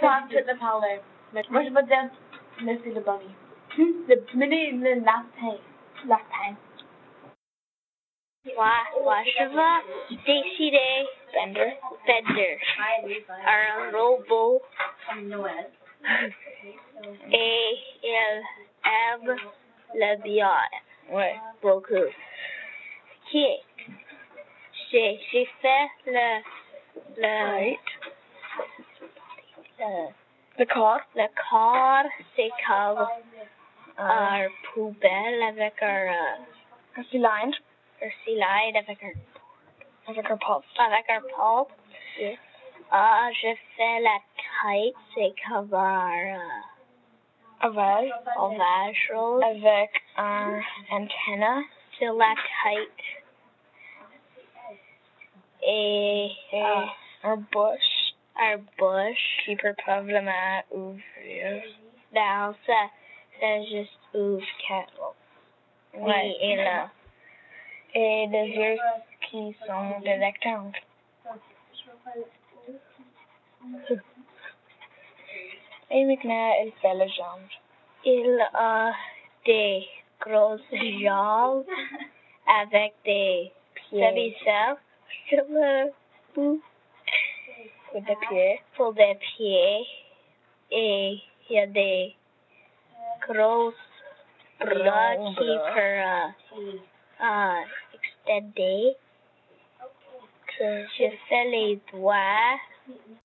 pas toute la parler. Mais moi, je vais dire Monsieur le Bunny. Le lapin. Lapin. Je vais décider Bender un robot et il aime le bien. Ouais. Beaucoup. J'ai fait Le corps. le corps, c'est comme un poubelle avec un cylindre. avec un pot. Avec un pot. Yeah. Je fais la kite, c'est comme un Ovale. chose. Avec un antenna. Sur la kite. Et un bush. Un bush. Qui peut probablement ouvrir. Non, ça juste ouvre Ouais. Et là. Et des yeux qui sont des rectangles. Et maintenant, il fait les jambes. Il a des grosses jambes avec des demi-cercles sur le bout. Pour des pieds. Pour des pieds. Et il y a des grosses bras qui peuvent extender. Je fais les doigts.